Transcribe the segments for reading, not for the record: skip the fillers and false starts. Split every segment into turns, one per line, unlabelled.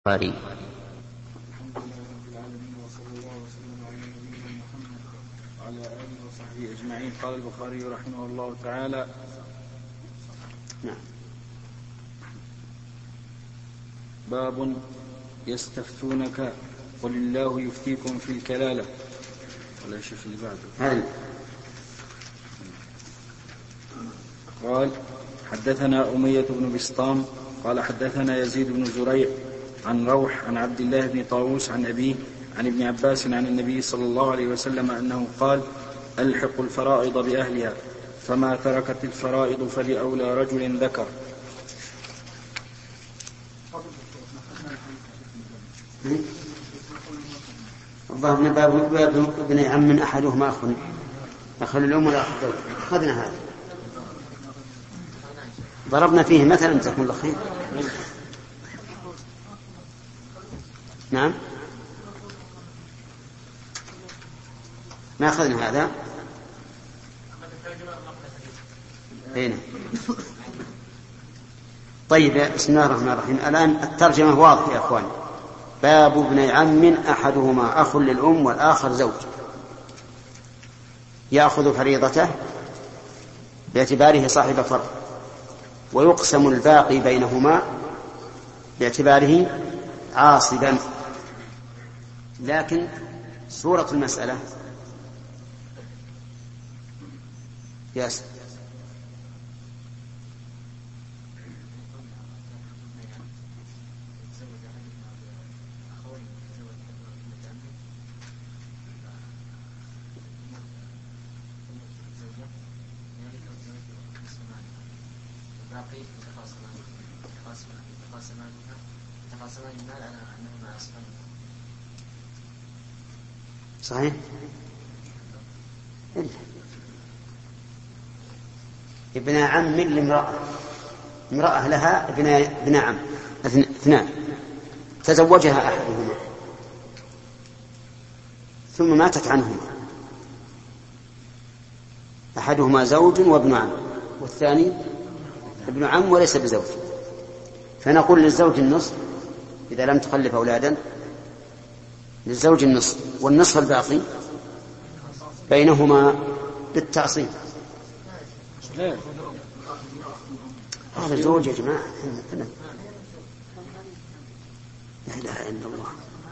البخاري.
الحمد لله رب العالمين، وصلى الله وسلم على نبينا محمد وعلى آله وصحبه أجمعين. قال البخاري رحمه الله تعالى: باب يستفتونك قل الله يفتيكم في الكلالة. ولا شيء اللي بعده. قال: حدثنا أمية بن بسطام قال حدثنا يزيد بن زريع عن روح عن عبد الله بن طاووس عن أبيه عن ابن عباس عن النبي صلى الله عليه وسلم أنه قال: ألحقوا الفرائض بأهلها، فما تركت الفرائض فلأولى رجل ذكر.
الظاهر أن باب ابن عم أحدهما أخ الأم والأخ الزوج. أخذنا هذا، ضربنا فيه مثلا، جزاكم الله خير. نعم، ما أخذنا هذا. هنا. طيب، بسم الله الرحمن الرحيم. الآن الترجمة واضحة يا أخوان. باب ابن عم أحدهما أخ للأم والآخر زوج، يأخذ فريضته باعتباره صاحب فرض، ويقسم الباقي بينهما باعتباره عاصبا. لكن صورة المسألة ياسر صحيح. ابن عم لامرأة، امرأة لها ابن عم اثنان، تزوجها أحدهما ثم ماتت عنهما، أحدهما زوج وابن عم، والثاني ابن عم وليس بزوج. فنقول للزوج النصف إذا لم تخلف أولادا، للزوج النصف، والنصف الباقي بينهما بالتعصيب. هذا زوج يا جماعة، لا إله إلا الله.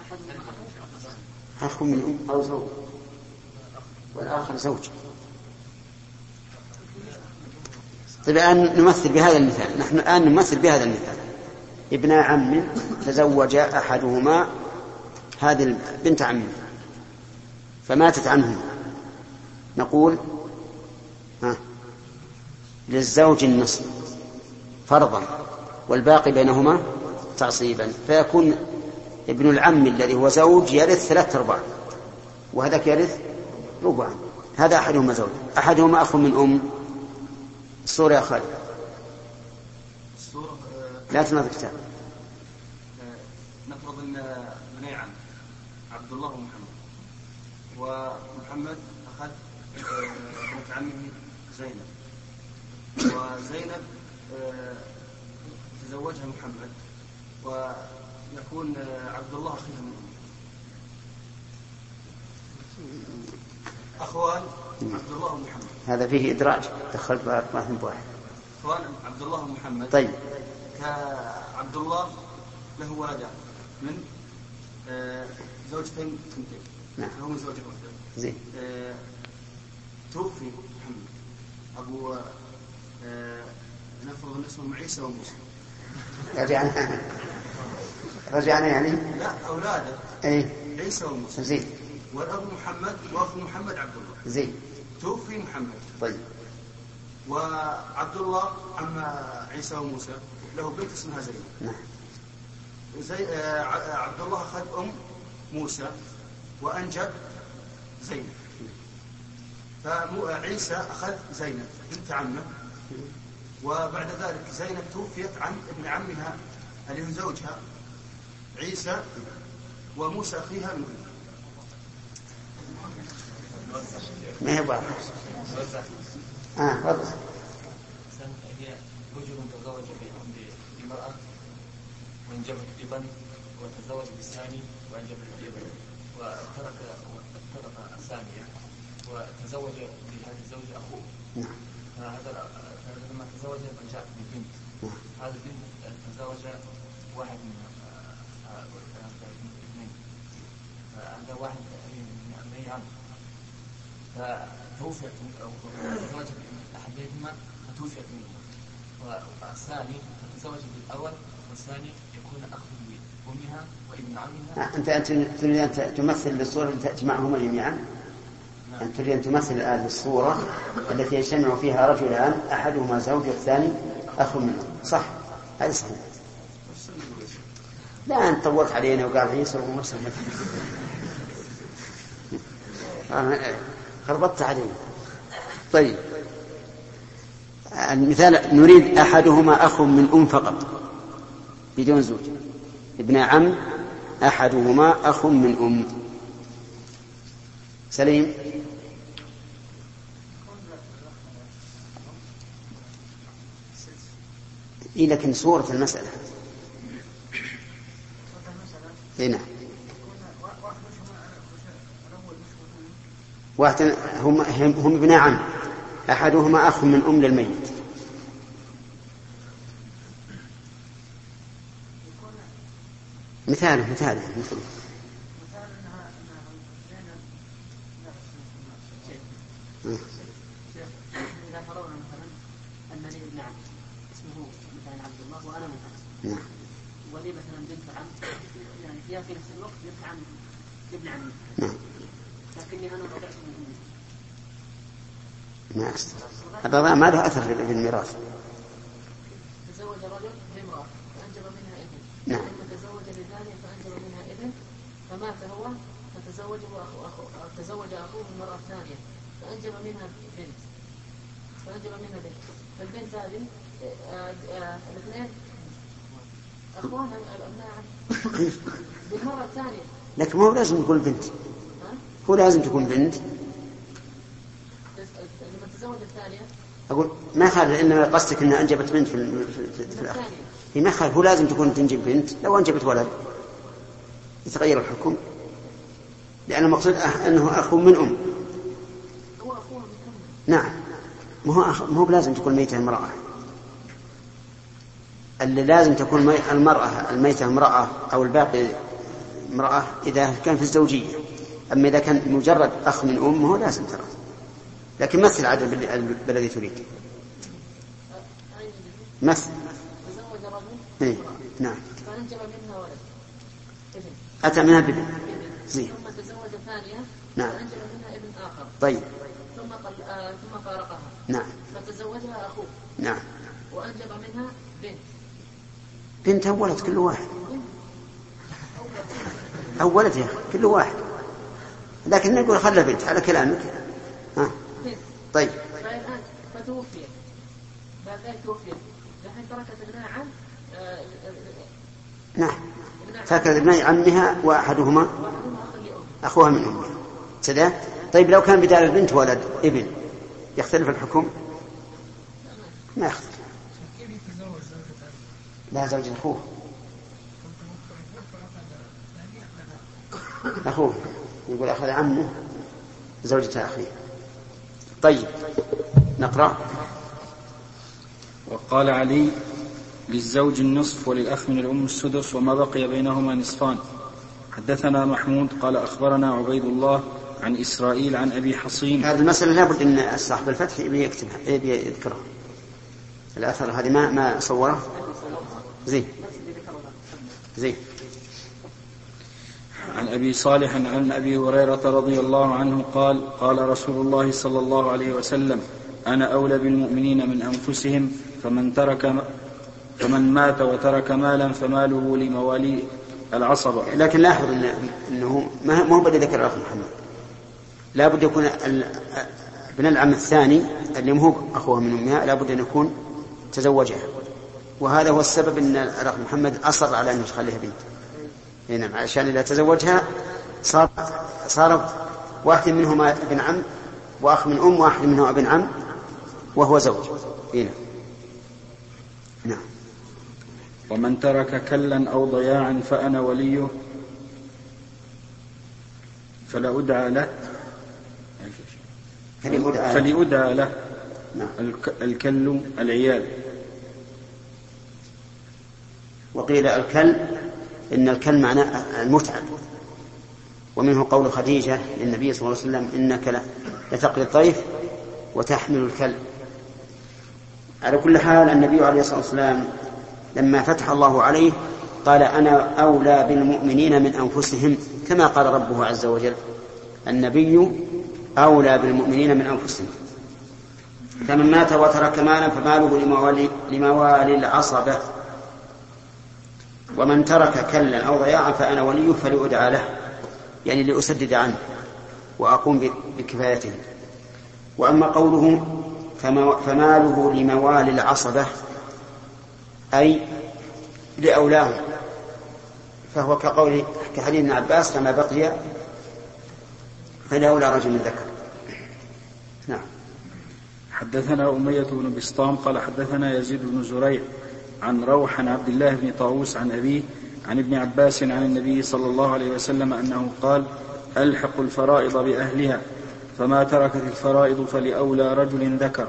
أخ من أم أو زوج والآخر زوج. طيب، الآن نمثل بهذا المثال. نحن الآن نمثل بهذا المثال: ابن عم تزوج أحدهما هذه بنت عمه فماتت عنهما، نقول للزوج النصف فرضا والباقي بينهما تعصيبا، فيكون ابن العم الذي هو زوج يرث 3/4 وهذاك يرث ربعا. هذا أحدهما زوج، أحدهما أخ من أم. الصورة يا خالد، لا تنظر كتاب.
نفرض أن بني عم عبد الله ومحمد، ومحمد أخذ بنت عمه زينب، وزينب تزوجها محمد، ويكون عبد الله أخيها من أخوان عبد الله ومحمد.
هذا فيه إدراج، دخلت واحد بواحد.
أخوان عبد الله ومحمد.
طيب،
كعبد الله له ولدان من زوجتين ثنتين.
نعم،
هو من زوجة واحدة.
زين.
توفي محمد أبو نفرض أن اسمهم عيسى وموسى.
رجعنا يعني.
لا، أولاده عيسى وموسى.
زين.
والأب محمد وأخو محمد عبد الله.
زين.
توفي محمد.
طيب.
وعبد الله عم عيسى وموسى له بنت اسمها زينب.
نعم.
عبد الله أخذ أم موسى وأنجب زينب، فعيسى أخذ زينب بنت عمه، وبعد ذلك زينب توفيت عن ابن عمها اللي هو زوجها عيسى، وموسى أخيها من
ما هي بعض. واضح.
هي رجل تزوج بامرأة وانجبت ببنت
وتزوج بالثاني وأنجب الابن وترك الثانية وتزوج بهذه الزوجة أخوه. فهذا لما تزوج جاء ببنت. هذا البنت تزوج واحد من اثنين. فهذا واحد من أبنائي عم. فتوفيت أو تزوج أحدهما فتوفيت منهما. والثاني تتزوج بالأول والثاني يكون أخ أمها وابن عمها.
أنت تريد أن تمثل بالصورة التي تأتي معهما جميعا؟ أن تريد أن تمثل الآن الصورة التي يجتمع فيها رجلان أحدهما زوج والثاني أخ منه، صح؟ هذا صحيح. لا أنت طولت علينا وقال عيسى ومرسل خربطت علينا. طيب المثال نريد أحدهما أخ من أم فقط بدون زوج، ابن عم أحدهما أخ من أم. سليم. لكن صورة المسألة هنا واحد هم ابن عم أحدهما أخ من أم للميت. مثاله
إذا فرضنا مثلا أن لي ابن عم اسمه مثلا عبد الله وأنا من أنس، ولي مثلا بنت عم يعني فيها في نفس الوقت بنت عم ابن عمي، لكني أنا رجعت من أمي.
ما أستطيع هذا ما له أثر في الميراث.
تزوج رجل بامرأة فأنجب منها ابن،
نعم.
ثم تزوج بثانية فأنجب منها ابن، فمات هو فتزوج أخوه من المرأة الثانية فأنجب منها بنت، فالبنت هذه الاثنين أخوان الأبناء بالمرة الثانية.
لكن مو لازم تكون بنت، هو لازم تكون بنت.
لما تزوج الثانية
أقول ما خالف، إنما قصدك إنها أنجبت بنت في الآخر. هي ما خالف، هو لازم تكون تنجب بنت. لو أنجبت ولد يتغير الحكم، لأن المقصود أنه أخو من أم.
هو أخوه من أم.
نعم، مو بلازم تكون ميتة امرأة. اللي لازم تكون المرأة الميتة امرأة أو الباقي امرأة إذا كان في الزوجية. أما إذا كان مجرد أخ من أم هو لازم ترى. لكن مثل عدد الذي تريد. مثل
تزوج رجل
نعم
فأنجب منها ولد
أتى منها بابن زين.
ثم تزوج ثانية
نعم.
فأنجب منها ابن آخر.
طيب.
ثم فارقها.
نعم.
فتزوجها أخوه.
نعم.
وأنجب منها
بنت أو ولد كل واحد. أو ولد يا أخي كل واحد، لكن نقول خلى بنت على كلامك. طيب.
فتوفي بعد ذلك توفي لحين تركت ابناء عم.
نعم تركت ابناء عمها وأحدهما أخوها من أمها كذا. طيب لو كان بدال البنت ولد ابن يختلف الحكم؟ ما يختلف. لا زوج أخوه يقول أخذ عمه زوجة أخيه. طيب نقرأ.
وقال علي للزوج النصف وللأخ من الأم السدس وما بقي بينهما نصفان. حدثنا محمود قال أخبرنا عبيد الله عن إسرائيل عن أبي حصين.
هذه المسألة لابد أن صاحب الفتح يذكرها. الأثر هذه ما صوره زين.
عن أبي صالح عن أبي هريرة رضي الله عنه قال قال رسول الله صلى الله عليه وسلم أنا أولى بالمؤمنين من أنفسهم فمن مات وترك مالا فماله لموالي العصبة.
لكن لاحظ أنه ما هو بدأ ذكر الأخ محمد، لا بد يكون ابن العم الثاني اللي هو أخوها من أمها لا بد أن يكون تزوجها، وهذا هو السبب أن الأخ محمد أصر على أن يخليها بنت. نعم عشان إذا تزوجها صار واحد منهما ابن عم وأخ من أم، واحد منهما ابن عم وهو زوج. نعم.
ومن ترك كلا أو ضياعا فأنا وليه فلا أدعى له فليدعى له. الكل العيال.
وقيل الكل إن الكل معناه المتعب، ومنه قول خديجة للنبي صلى الله عليه وسلم إنك لتقري الضيف وتحمل الكل. على كل حال النبي عليه الصلاة والسلام لما فتح الله عليه قال أنا أولى بالمؤمنين من أنفسهم، كما قال ربه عز وجل النبي أولى بالمؤمنين من أنفسهم. فمن مات وترك مالا فماله لموالي العصبة، ومن ترك كلا أو ضياعا فأنا وليه فليدعى له، يعني لأسدد عنه وأقوم بكفايته. وأما قوله فماله لموالي العصبة أي لأولاه، فهو كحديث ابن عباس فما بقي فلأولى رجل ذكر. نعم.
حدثنا أمية بن بسطام قال حدثنا يزيد بن زريع عن روح عن عبد الله بن طاووس عن أبيه عن ابن عباس عن النبي صلى الله عليه وسلم أنه قال ألحق الفرائض بأهلها فما تركت الفرائض فلأولى رجل ذكر.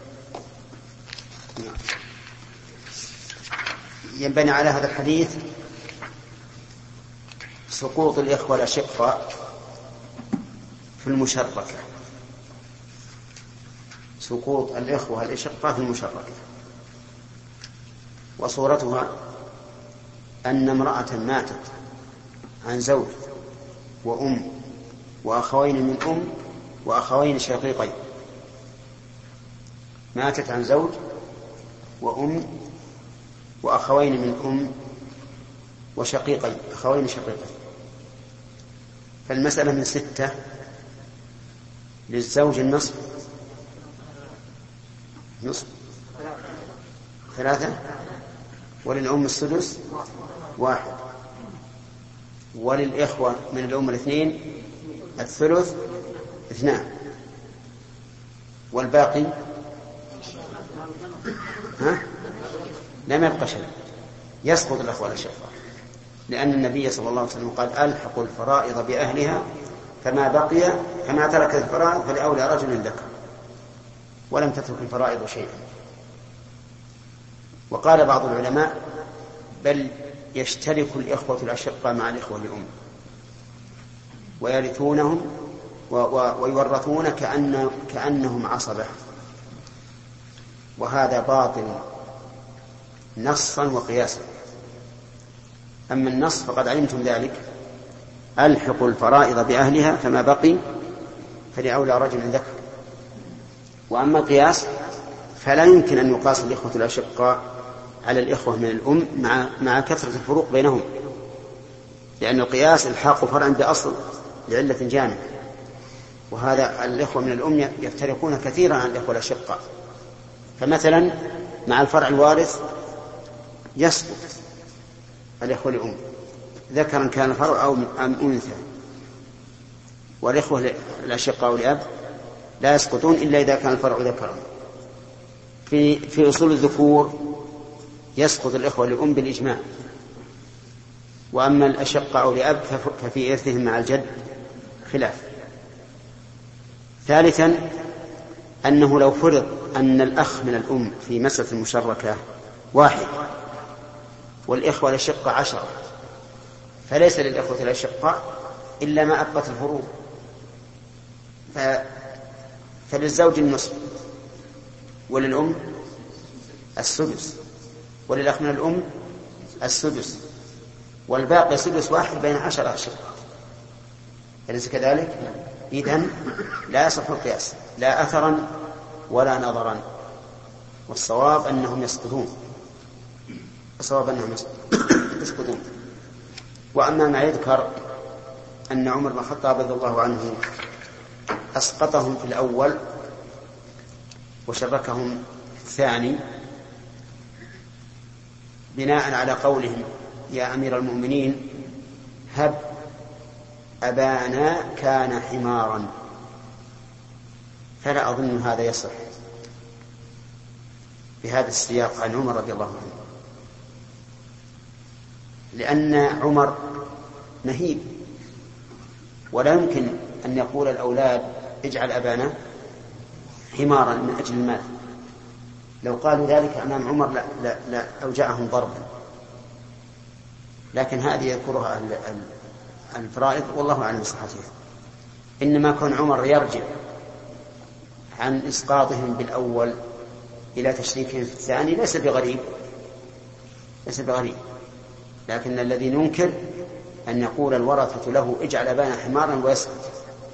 ينبني على هذا الحديث سقوط الإخوة الأشقاء في المشركة، سقوط الإخوة الأشقاء في المشركة. وصورتها أن امرأة ماتت عن زوج وأم وأخوين من أم وأخوين شقيقين، ماتت عن زوج وأم وأخوين من أم وشقيقين، أخوين شقيقين. فالمسألة من 6، للزوج النصف 3، وللأم السدس 1، وللإخوة من الأم 2 الثلث 2، والباقي لم يبقى شيء، يسقط الأخوة الأشقاء، لأن النبي صلى الله عليه وسلم قال ألحقوا الفرائض بأهلها فما تركت الفرائض فلأولى رجل ذكر، ولم تترك الفرائض شيئا. وقال بعض العلماء بل يشترك الإخوة الأشقاء مع الإخوة الأم ويرثونهم ويورثون كأنهم عصبة، وهذا باطل نصا وقياسا. أما النص فقد علمتم ذلك، ألحقوا الفرائض بأهلها فما بقي فلأولى رجل ذكر. وأما القياس فلا يمكن أن يقاس الإخوة الأشقاء على الإخوة من الأم مع كثرة الفروق بينهم، لأن القياس الحاق فرعا بأصل لعلة جامعة، وهذا الإخوة من الأم يفترقون كثيرا عن الإخوة الأشقاء. فمثلا مع الفرع الوارث يسقط الإخوة الأم ذكرا كان الفرع أو أنثى، والإخوة الأشقاء والأب لا يسقطون إلا إذا كان الفرع ذكرا. في أصول الذكور يسقط الإخوة الأم بالإجماع، وأما الأشقاء أو الأب ففي إرثهم مع الجد خلاف. ثالثا أنه لو فرض أن الأخ من الأم في مسألة المشركة 1 والإخوة الأشقاء 10، فليس للإخوة الأشقاء إلا ما أبقت الفروض، فللزوج النصف، وللأم السدس، وللأخ من الأم السدس، والباقي سدس 1 بين 10 أشقاء. أليس كذلك؟ إذن لا يصح القياس لا أثرا ولا نظرا، والصواب أنهم يسقطون، يسقطون. وأما ما يذكر أن عمر بن الخطاب رضي الله عنه أسقطهم في الأول وشركهم في الثاني بناء على قولهم يا أمير المؤمنين هب أبانا كان حمارا، فلا أظن هذا يصح بهذا السياق عن عمر رضي الله عنه. لأن عمر نهيب، ولا يمكن أن يقول الأولاد اجعل أبانا حمارا من أجل المال. لو قالوا ذلك أمام عمر لا أوجعهم ضربا. لكن هذه يذكرها الفرائض والله أعلم بصحتها. إنما كون عمر يرجع عن إسقاطهم بالأول إلى تشريكهم في الثاني ليس بغريب، لكن الذي ننكر أن يقول الورثة له اجعل أبانا حمارا ويسكت.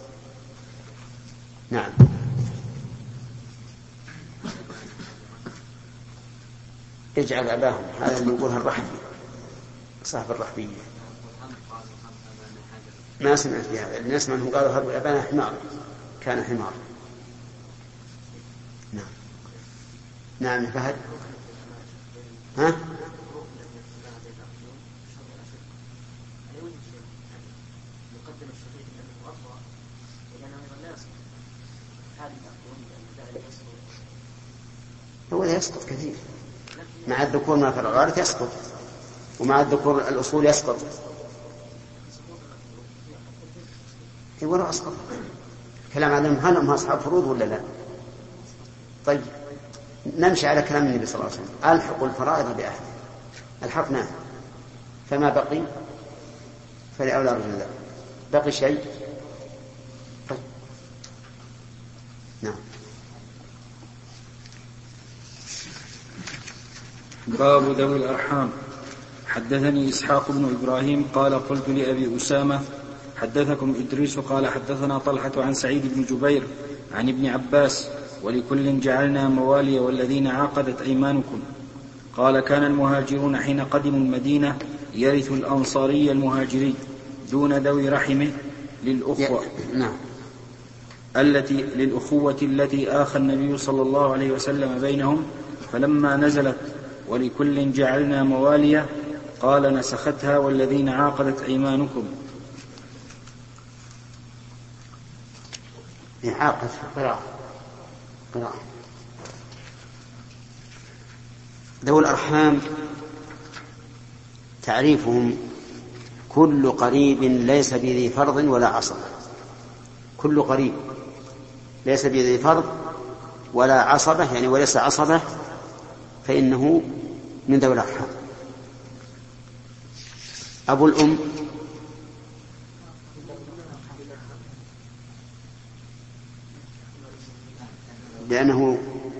نعم. اجعل أباهم، هذا اللي يقولها الرحبي صاحب الرحبية. ما سمعت بها، اللي نسمع أنهم قالوا هرب أبانا حمار، كان حمار. نعم. نعم فهد. ها؟ هو يسقط كثير مع الذكور، ما في الغالب يسقط، ومع الذكور الأصول يسقط. ولو أسقط كلام عدم هل هم أصحاب فروض ولا لا؟ طيب نمشي على كلام النبي صلى الله عليه وسلم: ألحق الفرائض بأهله. ألحقناه، فما بقي فلأولى رجل ذلك. بقي شيء؟ طيب. نعم.
باب ذوي الأرحام. حدثني إسحاق بن إبراهيم قال قلت لأبي أسامة حدثكم إدريس قال حدثنا طلحة عن سعيد بن جبير عن ابن عباس: ولكل جعلنا موالي والذين عقدت أيمانكم. قال: كان المهاجرون حين قدموا المدينة يرث الأنصاري المهاجري دون ذوي رحمه للأخوة التي آخى النبي صلى الله عليه وسلم بينهم. فلما نزلت ولكل جعلنا مواليا قال: نسختها والذين عاقدت أيمانكم.
إعاقة قراءة. ذوي الأرحام تعريفهم: كل قريب ليس بذي فرض ولا عصبة. كل قريب ليس بذي فرض ولا عصبة، يعني وليس عصبة، فإنه من ذوي الأرحام. أبو الأم لأنه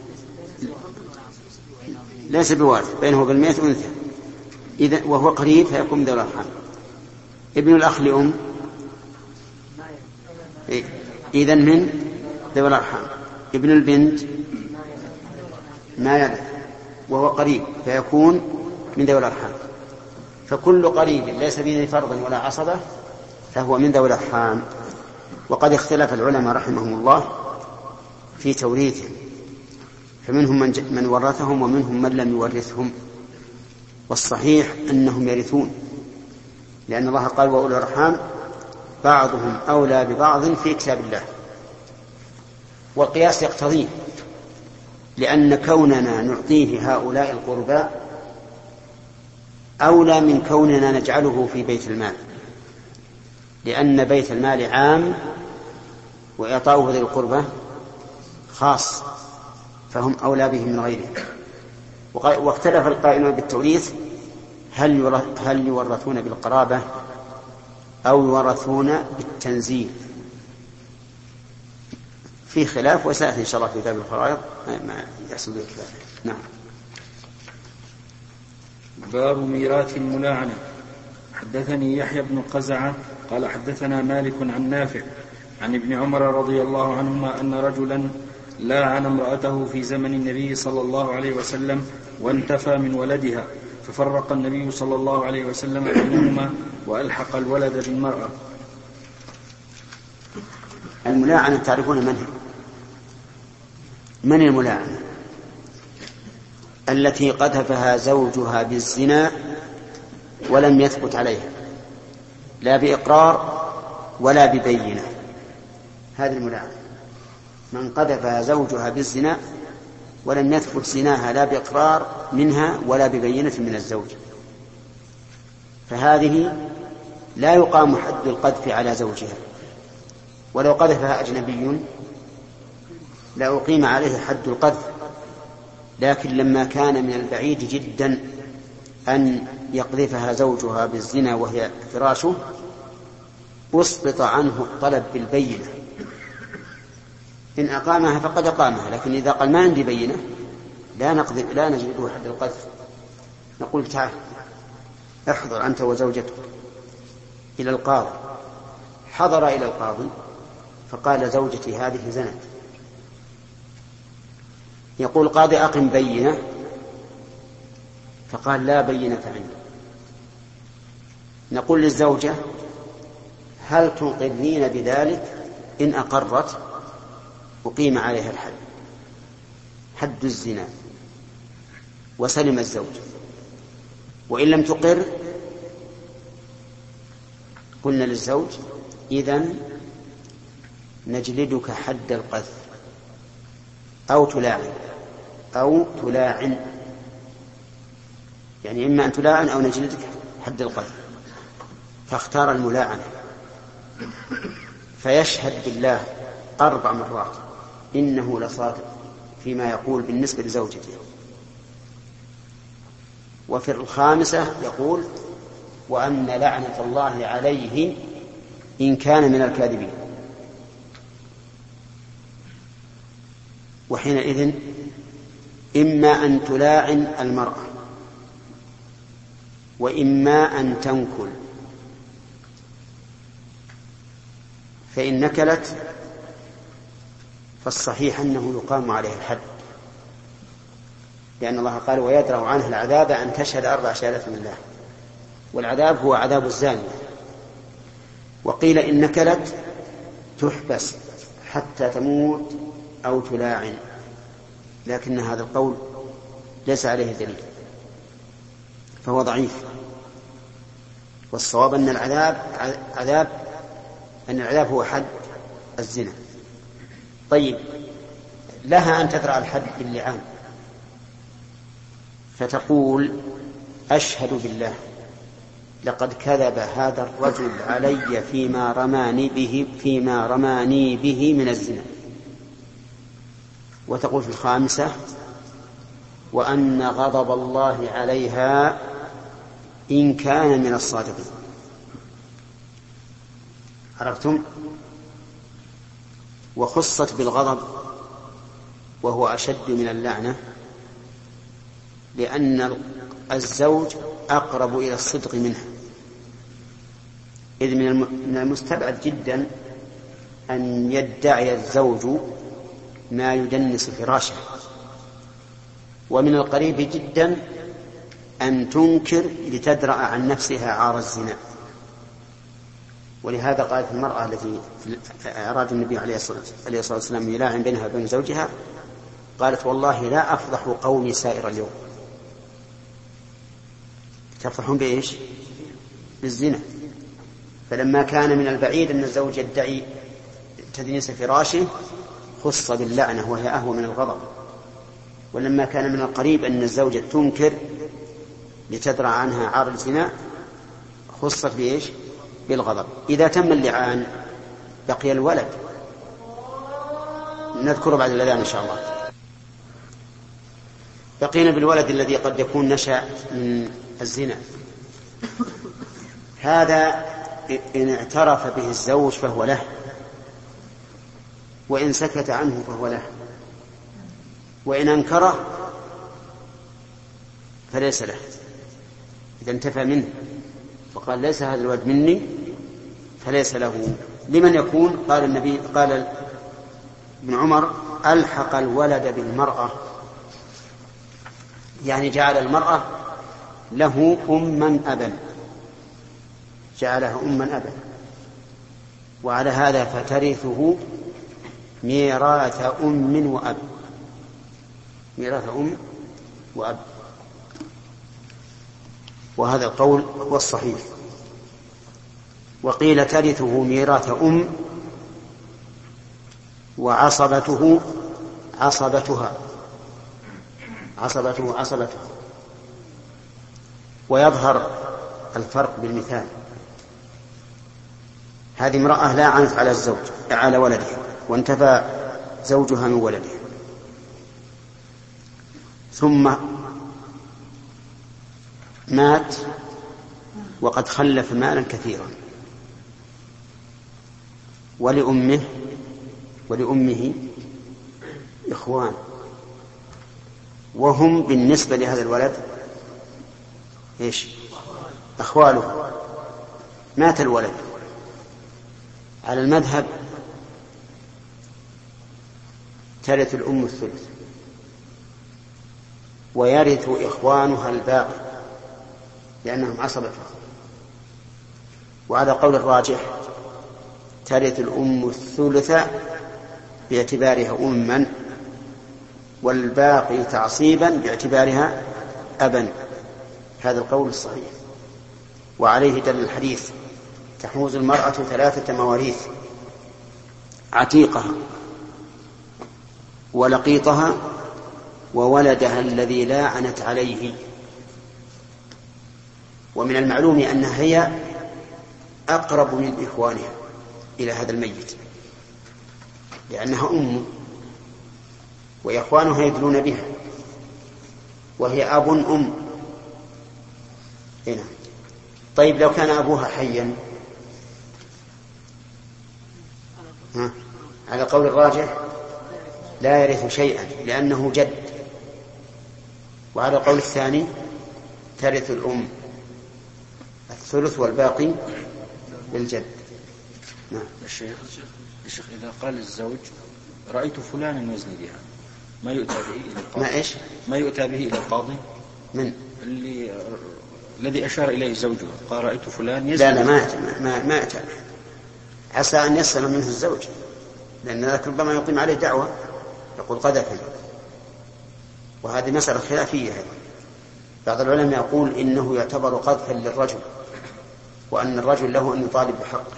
ليس بوارث، بينه وبين الميت أنثى، إذا وهو قريب فيكون من ذوي الأرحام. ابن الأخ لأم إذن من ذوي الأرحام. ابن البنت ما يرث وهو قريب فيكون من ذوي الأرحام. فكل قريب ليس بذي فرض ولا عصبة فهو من ذوي الأرحام. وقد اختلف العلماء رحمهم الله في توريثهم، فمنهم من ورثهم ومنهم من لم يورثهم، والصحيح أنهم يرثون، لأن الله قال: وأولو الأرحام بعضهم أولى ببعض في كتاب الله. والقياس يقتضيه، لأن كوننا نعطيه هؤلاء القرباء أولى من كوننا نجعله في بيت المال، لأن بيت المال عام وإعطاؤه ذي القربى خاص، فهم أولى به من غيره. واختلف القائلون بالتوريث: هل يورثون بالقرابة أو يورثون بالتنزيل؟ في خلاف، وسيأتي إن شاء الله في كتاب الفرائض ما يحصل به خلاف. نعم.
باب ميراث الملاعنة. حدثني يحيى بن قزعة قال حدثنا مالك عن نافع عن ابن عمر رضي الله عنهما أن رجلا لاعن امرأته في زمن النبي صلى الله عليه وسلم وانتفى من ولدها، ففرق النبي صلى الله عليه وسلم بينهما وألحق الولد بالمرأة.
الملاعنة تعرفون من الملاعنة؟ التي قذفها زوجها بالزنا ولم يثبت عليها لا بإقرار ولا ببينة، هذه الملاعنة. من قذفها زوجها بالزنا ولم يثبت زناها لا بإقرار منها ولا ببينة من الزوج. فهذه لا يقام حد القذف على زوجها، ولو قذفها أجنبي لا أقيم عليه حد القذف، لكن لما كان من البعيد جدا أن يقذفها زوجها بالزنا وهي فراشه أسقط عنه الطلب بالبينة. إن أقامها فقد أقامها، لكن إذا قال ما عندي بينة لا نجلده حد القذف، نقول تعال احضر أنت وزوجتك إلى القاضي. حضر إلى القاضي فقال زوجتي هذه زنت. يقول القاضي أقم بينة، فقال لا بينة عندي. نقول للزوجة هل تقرين بذلك؟ إن أقرت أقيم عليها الحد، حد الزنا، وسلم الزوج. وإن لم تقر قلنا للزوج إذن نجلدك حد القذف أو تلاعن، يعني إما أن تلاعن أو نجلدك حد القذف. فاختار الملاعنة، فيشهد بالله 4 مرات إنه لصادق فيما يقول بالنسبة لزوجته، وفي الخامسة يقول وأن لعنة الله عليه إن كان من الكاذبين. وحينئذ إما أن تلاعن المرأة وإما أن تنكل، فإن نكلت فالصحيح أنه يقام عليه الحد، لأن الله قال ويدرأ عنه العذاب أن تشهد 4 شهادات من الله، والعذاب هو عذاب الزانية. وقيل إن نكلت تحبس حتى تموت أو تلاعن، لكن هذا القول ليس عليه دليل فهو ضعيف. والصواب أن العذاب هو حد الزنا. طيب، لها أن تدرأ الحد باللعان، فتقول أشهد بالله لقد كذب هذا الرجل علي فيما رماني به من الزنا. وتقول في الخامسة وأن غضب الله عليها إن كان من الصادقين. عرفتم؟ وخصت بالغضب وهو أشد من اللعنة، لأن الزوج أقرب إلى الصدق منها، إذ من المستبعد جدا أن يدعي الزوج ما يدنس فراشه، ومن القريب جدا أن تنكر لتدرأ عن نفسها عار الزنا. ولهذا قالت المرأة التي أراد النبي عليه الصلاة والسلام يلاعن بينها وبين زوجها، قالت والله لا أفضح قومي سائر اليوم. تفضحون بإيش؟ بالزنا. فلما كان من البعيد أن الزوج يدعي تدنيس فراشه خص باللعنة وهي أهوى من الغضب، ولما كان من القريب أن الزوجة تنكر لتدرأ عنها عار الزنا خصت بإيش؟ بالغضب. إذا تم اللعان بقي الولد، نذكره بعد الأذان إن شاء الله. بقينا بالولد الذي قد يكون نشأ من الزنا. هذا إن اعترف به الزوج فهو له، وإن سكت عنه فهو له، وإن أنكره فليس له. إذا انتفى منه وقال ليس هذا الولد مني فليس له. لمن يكون؟ قال النبي، قال ابن عمر ألحق الولد بالمرأة، يعني جعل المرأة له أما أبا، جعلها أما أبا. وعلى هذا فترثه ميراث أم وأب، ميراث أم وأب. وهذا القول هو الصحيح. وقيل ترثه ميراث أم وعصبته عصبتها، عصبته. ويظهر الفرق بالمثال. هذه امرأة لا عنت على الزوج على ولدها وانتفى زوجها من ولدها، ثم مات وقد خلف مالا كثيرا، ولأمه إخوان، وهم بالنسبة لهذا الولد إيش؟ أخواله. مات الولد، على المذهب ترث الأم الثلث ويرث إخوانها الباقي لأنهم عصبة، وعلى قول الراجح ترث الأم الثلث باعتبارها أما، والباقي تعصيبا باعتبارها أبا. هذا القول الصحيح، وعليه دل الحديث: تحوز المرأة 3 مواريث: عتيقها ولقيطها وولدها الذي لاعنت عليه. ومن المعلوم أنها هي أقرب من إخوانها إلى هذا الميت، لأنها أم وإخوانها يدلون بها، وهي أب أم. هنا طيب لو كان أبوها حيا على قول الراجح لا يرث شيئا لأنه جد، وعلى القول الثاني ترث الأم الثلث والباقي للجد. نعم.
الشيخ إذا قال الزوج: رأيت فلانا يزني بها، ما يؤتى به إلى القاضي؟
ما إيش؟
ما يؤتى به إلى القاضي؟
من
الذي أشار إليه زوجه، قال: رأيت فلان يزني.
لا ما أتى، عسى أن يسلم منه الزوج، لأن ذلك ربما يقيم عليه دعوة يقول قذفا، وهذه مسألة خلافية. بعض العلماء يقول إنه يعتبر قذفا للرجل، وأن الرجل له أن يطالب بحقه،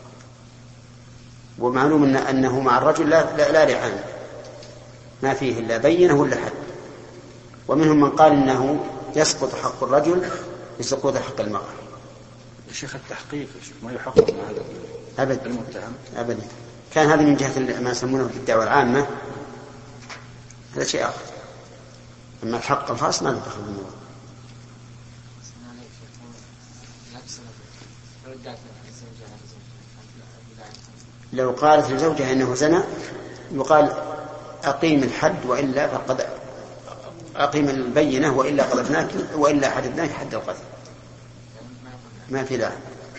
ومعلوم أنه مع الرجل لا لعان، ما فيه إلا بينه ولا حد. ومنهم من قال إنه يسقط حق الرجل بسقوط حق المرأة.
الشيخ التحقيق ما يحقق مع هذا
أبدا
المتهم
أبدا. كان هذا من جهة ما يسمونه بالدعوة العامة، هذا شيء آخر. أما الحق الخاص ما ندخل بالموضوع. لو قالت لزوجها إنه زنى يقال: أقيم الحد وإلا فقد أقيم البينة وإلا قذفناك وإلا حددناك حد القذف. ما في لا.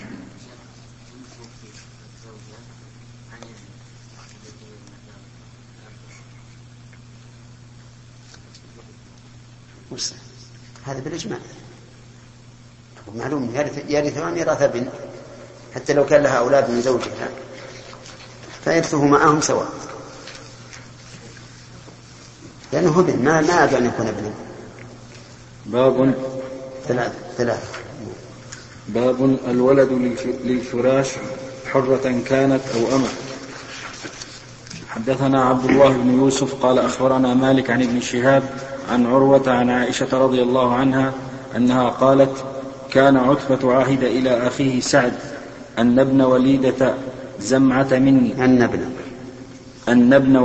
هذا بالإجماع معلوم، يرثان ميراث ابن، حتى لو كان لها أولاد من زوجها فيرثه معهم سواء، لأنه ابن ما أدى أن يكون ابنا.
باب
3.
باب الولد للفراش حرة كانت أو أمة. حدثنا عبد الله بن يوسف قال أخبرنا مالك عن ابن شهاب عن عروة عن عائشة رضي الله عنها أنها قالت: كان عتبة عاهد إلى أخيه سعد أن ابن وليدة زمعة مني أن ابن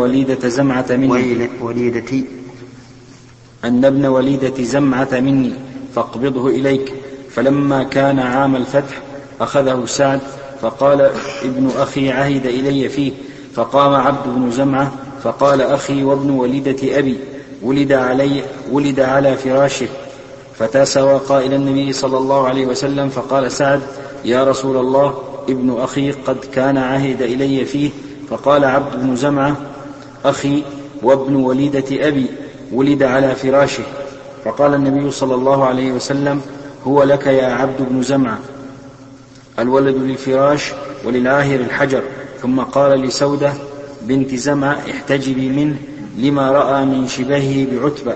وليدة زمعة مني فاقبضه إليك. فلما كان عام الفتح أخذه سعد فقال: ابن أخي عهد إلي فيه. فقام عبد بن زمعة فقال: أخي وابن وليدة أبي ولد على فراشه. فتساوقا إلى النبي صلى الله عليه وسلم فقال سعد: يا رسول الله، ابن أخي قد كان عهد إلي فيه. فقال عبد بن زمعة: أخي وابن وليدة أبي ولد على فراشه. فقال النبي صلى الله عليه وسلم: هو لك يا عبد بن زمعة، الولد للفراش وللعاهر الحجر. ثم قال لسودة بنت زمعة: احتجبي منه لما رأى من شبهه بعتبة.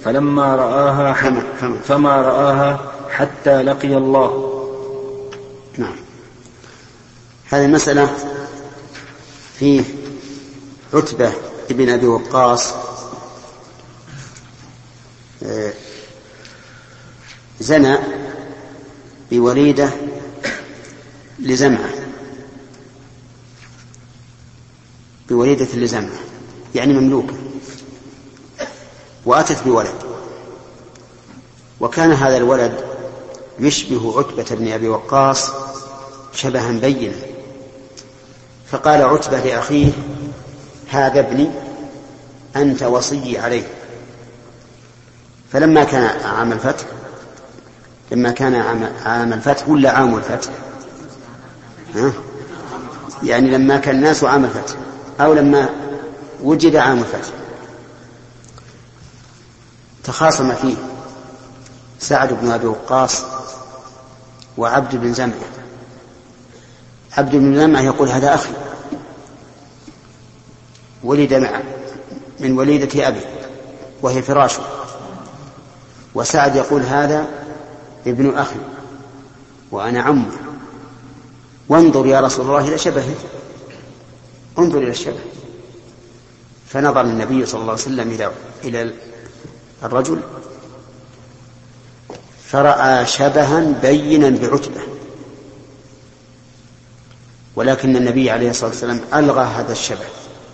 فما رآها حتى لقي الله.
نعم. هذه المسألة في عتبة ابن أبي وقاص زنى بوليدة لزمعة، بوليدة لزمعة يعني مملوكة، وأتت بولد، وكان هذا الولد يشبه عتبة بن أبي وقاص شبها بينا، فقال عتبة لأخيه: هذا ابني أنت وصي عليه. فلما كان عام الفتح، ولا عام الفتح، يعني لما كان الناس عام الفتح أو لما وجد عام الفتح، تخاصم فيه سعد بن أبي وقاص وعبد بن زمعة. عبد بن زمعة يقول: هذا أخي ولد من وليدة أبي وهي فراشه. وسعد يقول: هذا ابن أخي وأنا عمه، وانظر يا رسول الله إلى شبهه، انظر إلى الشبه. فنظر النبي صلى الله عليه وسلم إلى الرجل فرأى شبها بينا بعتبة، ولكن النبي عليه الصلاة والسلام ألغى هذا الشبه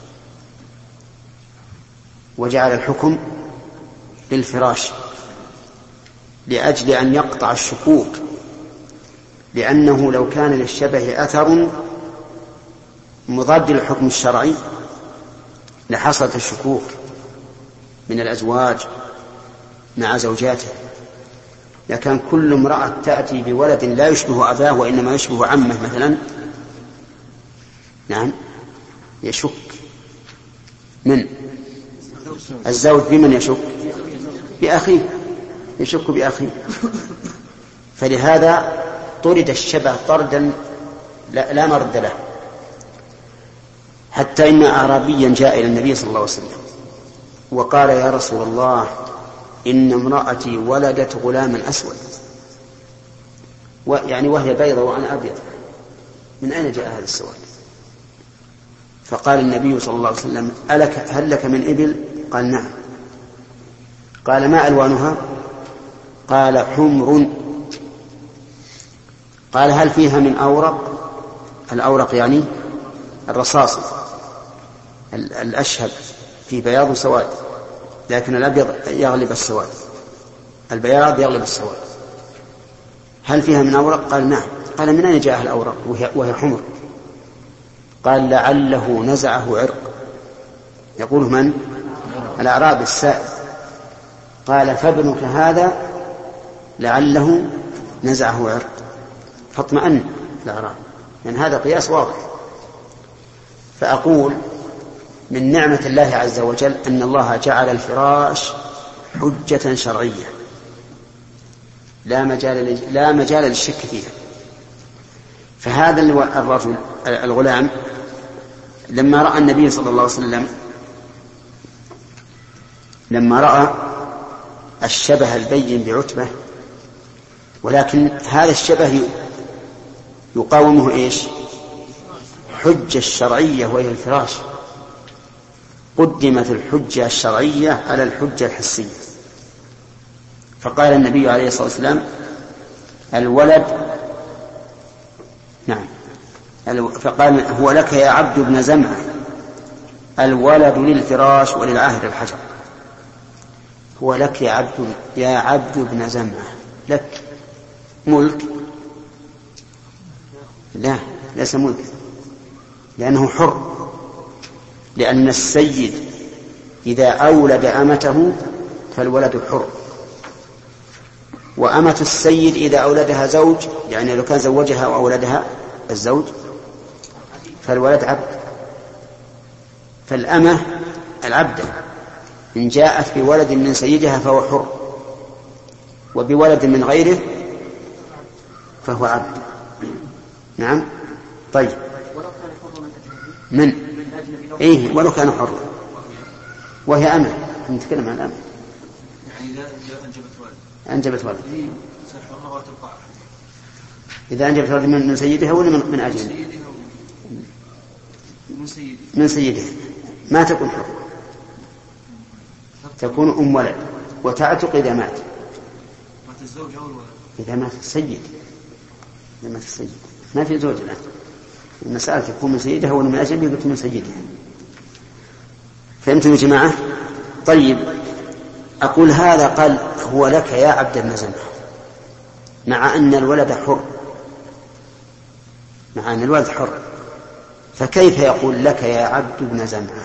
وجعل الحكم للفراش لأجل أن يقطع الشكوك، لأنه لو كان للشبه أثر مضاد للحكم الشرعي لحصلت الشكوك من الأزواج مع زوجاته. لكن كل امرأة تأتي بولد لا يشبه أباه وإنما يشبه عمه مثلا، نعم، يشك من الزوج بمن يشك؟ بأخيه، يشك بأخيه. فلهذا طرد الشبه طردا لا مرد له. حتى إن أعرابيا جاء إلى النبي صلى الله عليه وسلم وقال: يا رسول الله، إن امرأتي ولدت غلاما أسود، يعني وهي بيضة وأنا أبيض، من أين جاء هذا السواد؟ فقال النبي صلى الله عليه وسلم: هل لك من إبل؟ قال: نعم. قال: ما ألوانها؟ قال: حمر. قال: هل فيها من أورق؟ الأورق يعني الرصاص الأشهب، في بياض وسواد، لكن الأبيض يغلب السواد، البياض يغلب السواد. هل فيها من أورق؟ قال: نعم. قال: من أين جاء الأورق وهي حمر؟ قال: لعله نزعه عرق. يقول من؟ الأعرابي السائل. قال: فابنك هذا لعله نزعه عرق. فاطمأن الأعرابي، لأن هذا قياس واضح. فأقول من نعمة الله عز وجل أن الله جعل الفراش حجة شرعية لا مجال للشك فيها. فهذا الرجل الغلام لما رأى النبي صلى الله عليه وسلم، لما رأى الشبه البين بعتبة، ولكن هذا الشبه يقاومه إيش؟ حجة الشرعية وهي الفراش. قدمت الحجة الشرعية على الحجة الحسية. فقال النبي عليه الصلاة والسلام: الولد، نعم، فقال: هو لك يا عبد بن زمعة، الولد للفراش وللعاهر الحجر. هو لك يا عبد بن زمعة، لك ملك؟ لا، ليس ملك، لأنه حر، لأن السيد إذا أولد أمته فالولد حر، وأمة السيد إذا أولدها زوج، يعني لو كان زوجها وأولدها الزوج فالولد عبد. فالأمة العبد إن جاءت بولد من سيدها فهو حر، وبولد من غيره فهو عبد. نعم. طيب، من إيه ولو كان حر وهي أمة، نتكلم عن الأمة.
يعني إذا
أنجبت ولد، إذا أنجبت ولد من سيدها ولا من أجلها؟ من سيدها ما تكون حر، تكون ولد وتعتق إذا مات. إذا مات السيد لما في السيد ما في زوج الآن. المسألة تكون من سيدها ولا من أجنبي، قلت من سيدها. فهمتم يا جماعة؟ طيب، أقول هذا قال هو لك يا عبد بن زمعة، مع أن الولد حر، مع أن الولد حر، فكيف يقول لك يا عبد بن زمعة؟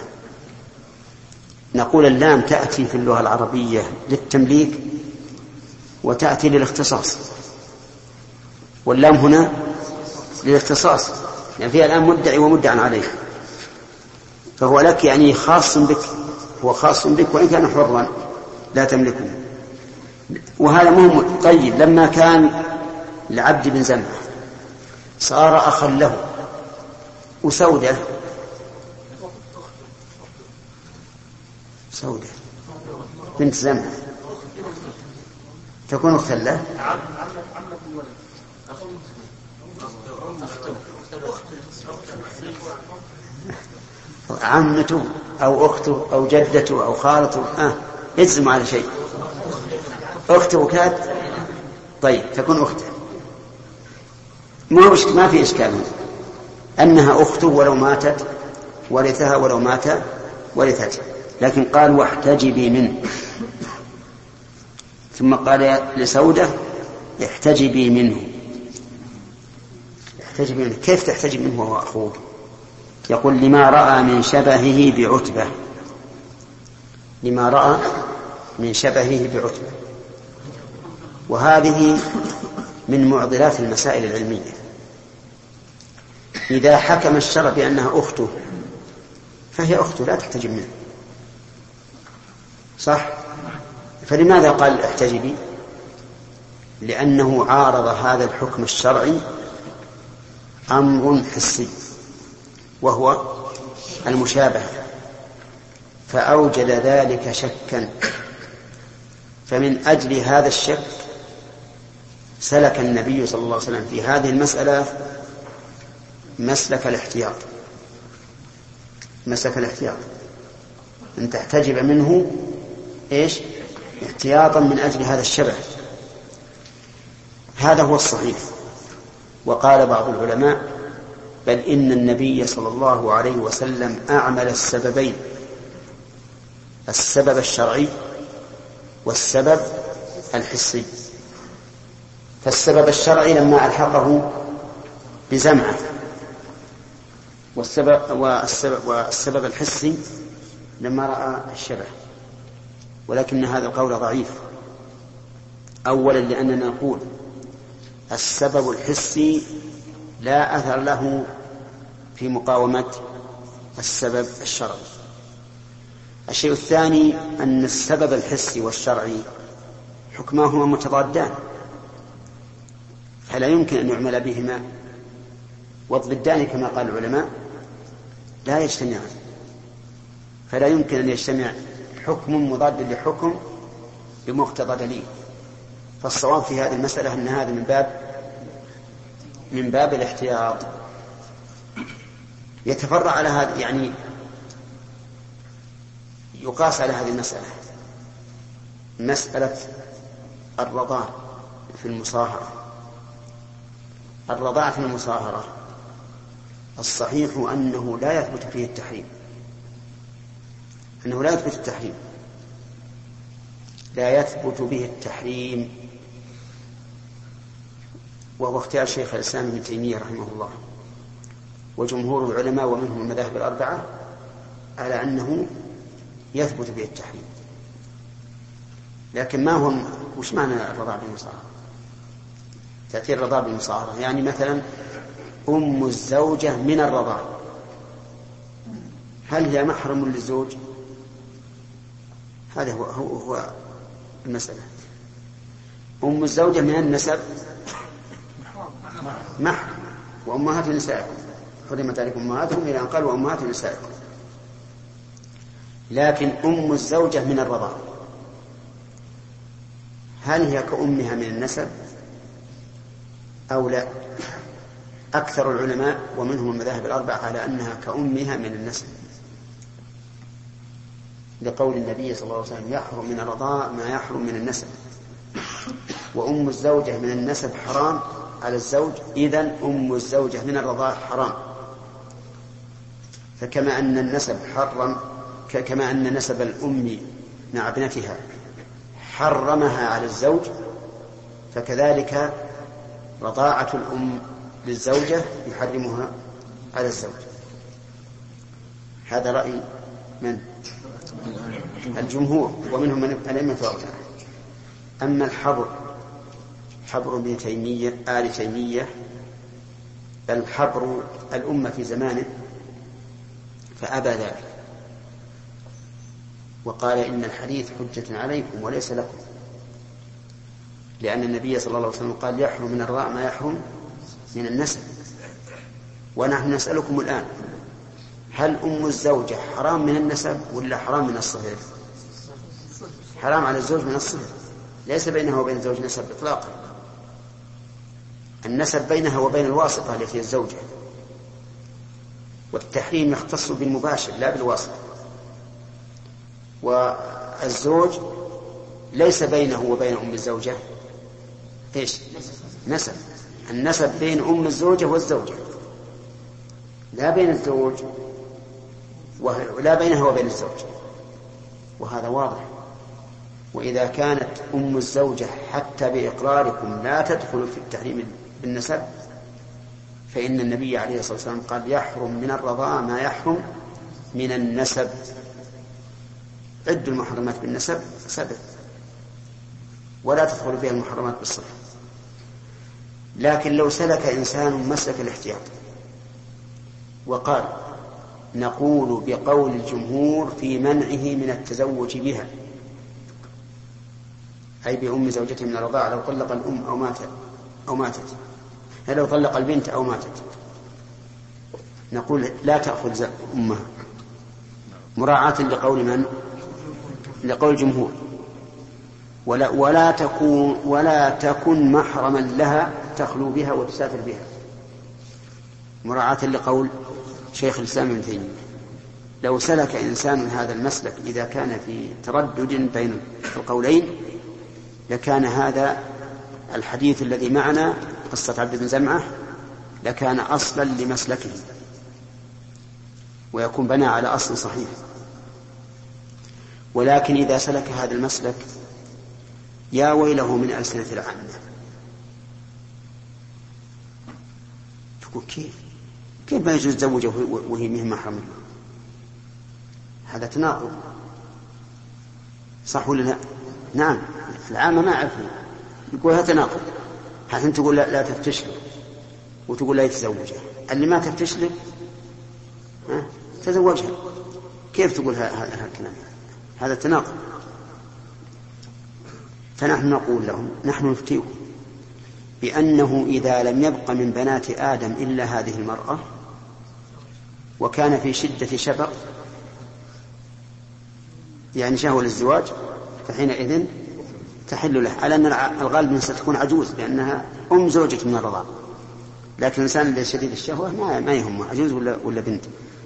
نقول اللام تأتي في اللغة العربية للتمليك وتأتي للاختصاص، واللام هنا للاختصاص، يعني فيها الآن مدعي ومدعى عليه، فهو لك يعني خاص بك، هو خاص بك وإن كان حرا لا تملكه. وهذا مهم. طيب، لما كان العبد بن زمعة صار أخا له، وسودة بنت زمعة تكون أختا له؟ عمته أو أخته أو جدته أو خالته، يجزم على شيء. أخته كاد، طيب تكون أخته، ما في إشكال أنها أخته ولو ماتت ورثها، ولو مات ورثته. لكن قال واحتجبي منه، ثم قال لسودة احتجبي منه. احتجبي منه، كيف تحتجب منه وهو أخوه؟ يقول لما رأى من شبهه بعتبة، لما رأى من شبهه بعتبة. وهذه من معضلات المسائل العلمية. إذا حكم الشرع بأنها أخته فهي أخته لا تحتجب منه، صح؟ فلماذا قال احتجبي؟ لأنه عارض هذا الحكم الشرعي أمر حسي وهو المشابهة، فأوجد ذلك شكا، فمن أجل هذا الشك سلك النبي صلى الله عليه وسلم في هذه المسألة مسلك الاحتياط، مسلك الاحتياط، أن تحتجب منه إيش؟ احتياطا من أجل هذا الشبه. هذا هو الصحيح. وقال بعض العلماء بل إن النبي صلى الله عليه وسلم أعمل السببين، السبب الشرعي والسبب الحسي. فالسبب الشرعي لما ألحقه بزمعة، والسبب الحسي لما رأى الشبه. ولكن هذا القول ضعيف، أولا لأننا نقول السبب الحسي لا أثر له في مقاومة السبب الشرعي. الشيء الثاني أن السبب الحسي والشرعي حكماهما متضادان، فلا يمكن أن يعمل بهما، والضدان كما قال العلماء لا يجتمعان، فلا يمكن أن يجتمع حكم مضاد لحكم بمقتضى دليل. فالصواب في هذه المسألة أن هذا من باب الاحتياط. يتفرع على هذا، يعني يقاس على هذه المسألة مسألة الرضاع في المصاهرة. الرضاع في المصاهرة الصحيح أنه لا يثبت فيه التحريم، أنه لا يثبت التحريم، لا يثبت به التحريم، وهو اختيار شيخ الإسلام ابن تيمية رحمه الله وجمهور العلماء ومنهم المذاهب الأربعة على أنه يثبت به التحريم. لكن ما هو وش معنى الرضاع بالمصاهرة؟ تأثير الرضاع بالمصاهرة يعني مثلا أم الزوجة من الرضاع، هل هي محرم للزوج؟ هذا هو المسألة. أم الزوجة من النسب محرم، وأمهات نسائكم حرمت عليكم أمهاتهم إلى أن قال وأمهات نسائكم. لكن أم الزوجة من الرضاع هل هي كأمها من النسب أو لا؟ أكثر العلماء ومنهم المذاهب الأربعة على أنها كأمها من النسب، لقول النبي صلى الله عليه وسلم يحرم من الرضاع ما يحرم من النسب، وأم الزوجة من النسب حرام على الزوج إذن أم الزوجة من الرضاع حرام. فكما أن النسب حرم، كما أن نسب الأم مع ابنتها حرمها على الزوج، فكذلك رضاعة الأم للزوجة يحرمها على الزوج. هذا رأي من؟ الجمهور، ومنهم من الأئمة الأربعة. أما حبر ابن تيمية آل تيمية، بل حبر الأمة في زمانه، فأبى ذلك وقال إن الحديث حجة عليكم وليس لكم، لأن النبي صلى الله عليه وسلم قال يحرم من الرضاع ما يحرم من النسب. ونحن نسألكم الآن، هل أم الزوجة حرام من النسب ولا حرام من الصهر؟ حرام على الزوج من الصهر، ليس بينها وبين الزوج نسب إطلاقا. النسب بينها وبين الواسطة التي هي الزوجة، والتحريم يختص بالمباشر لا بالواسطة. والزوج ليس بينه وبين أم الزوجة إيش؟ نسب. النسب بين أم الزوجة والزوجة، لا بين الزوج ولا بينها وبين الزوج، وهذا واضح. وإذا كانت أم الزوجة حتى بإقراركم لا تدخل في التحريم بالنسب، فإن النبي عليه الصلاة والسلام قال يحرم من الرضاع ما يحرم من النسب. عد المحرمات بالنسب 7، ولا تدخل فيها المحرمات بالصحة. لكن لو سلك إنسان مسلك الاحتياط وقال نقول بقول الجمهور في منعه من التزوج بها، أي بأم زوجته من الرضاعة، لو طلق الأم أو ماتت، لو طلق البنت أو ماتت، نقول لا تأخذ أمها مراعاة لقول من؟ لقول الجمهور. ولا تكن محرما لها تخلو بها وتسافر بها، مراعاة لقول شيخ الإسلام ابن تيمية. لو سلك إنسان هذا المسلك إذا كان في تردد بين القولين لكان هذا الحديث الذي معنا قصة عبد بن زمعة لكان أصلا لمسلكه، ويكون بنى على أصل صحيح. ولكن إذا سلك هذا المسلك يا ويله من ألسنة العامة، تقول كيف ما يجوز تزوجه وهي مهم محرم؟ هذا تناقض، صح ولا لا؟ نعم، العامة ما عرفوا، يقول هذا تناقض. حتى تقول لا تفتش له وتقول لا يتزوجها، اللي ما تفتش له تزوجها، كيف تقول هذا الكلام؟ هذا تناقض. فنحن نقول لهم، نحن نفتيكم بأنه إذا لم يبق من بنات آدم إلا هذه المرأة وكان في شدة شبق يعني شهوة للزواج، فحينئذ تحل له، على أن الغالب أنها ستكون عجوز لأنها أم زوجة من الرضاع. لكن الإنسان الذي شديد الشهوة ما يهمه عجوز ولا بنت.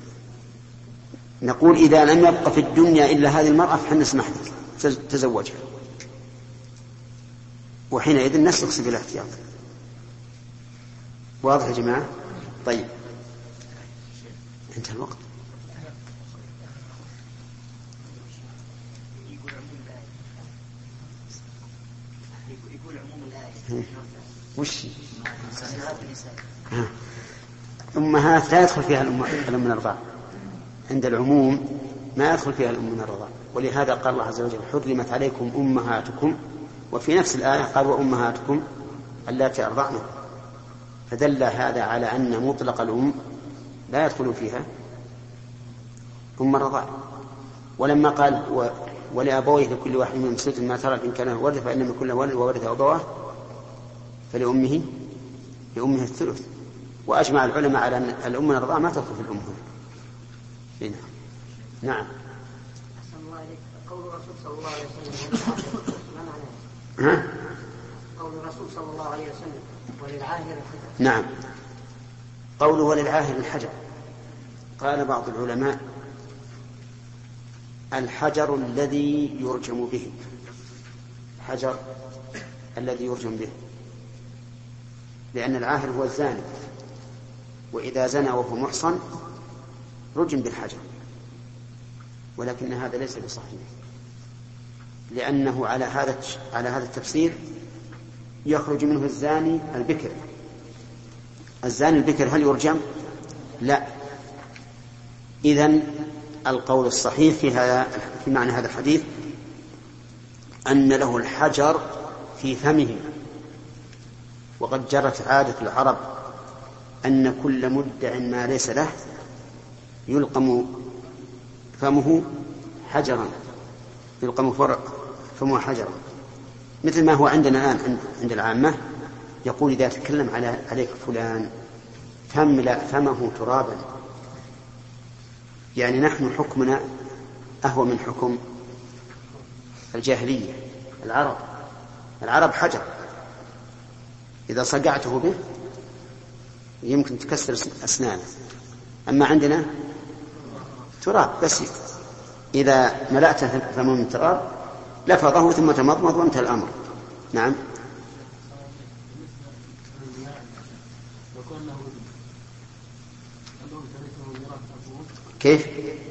نقول إذا لم يبق في الدنيا إلا هذه المرأة فحن نسمح لك تزوجها، وحينئذ نسلك سبيل الاحتياط. واضح يا جماعة؟ طيب انتهى الوقت.
يقول عموم الآية
وش أمهات لا يدخل فيها الأم من الرضاعة، عند العموم ما يدخل فيها الأم من الرضاعة. ولهذا قال الله عز وجل حرمت عليكم أمهاتكم، وفي نفس الآية قال وأمهاتكم اللاتي أرضعنكم، فدل هذا على أن مطلق الأم لا يدخل فيها أم الرضاعة. ولما قال ولأبويه لكل واحد منهم سدس ما ترك إن كان ورث فإن من كل ولد وورث أبواه فلأمه الثلث. وأجمع العلماء على أن الأم من الرضاعة ما تدخل في الأم هنا. نعم.
أحسن الله عليك. قول الرسول صلى الله عليه وسلم ما معناه؟ قول الرسول صلى الله عليه وسلم وللعاهر الحجر.
نعم، قوله وللعاهر الحجر. قال بعض العلماء الحجر الذي يرجم به، الحجر الذي يرجم به. لأن العاهر هو الزاني، وإذا زنى وهو محصن رجم بالحجر، ولكن هذا ليس بصحيح، لأنه على هذا التفسير يخرج منه الزاني البكر. الزاني البكر هل يرجم؟ لا. إذن القول الصحيح في معنى هذا الحديث أن له الحجر في فمه. وقد جرت عادة العرب أن كل مدع ما ليس له يلقم فمه حجرا، يلقم فمه حجرا، مثل ما هو عندنا الآن عند العامة. يقول إذا تكلم عليك فلان فاملأ فمه ترابا، يعني نحن حكمنا أهو من حكم الجاهلية. العرب حجر إذا صقعته به يمكن تكسر أسنانه، أما عندنا تراب بس، إذا ملأت فمه من تراب لفظه ثم تمضمض وانتهى الأمر. نعم. كيف؟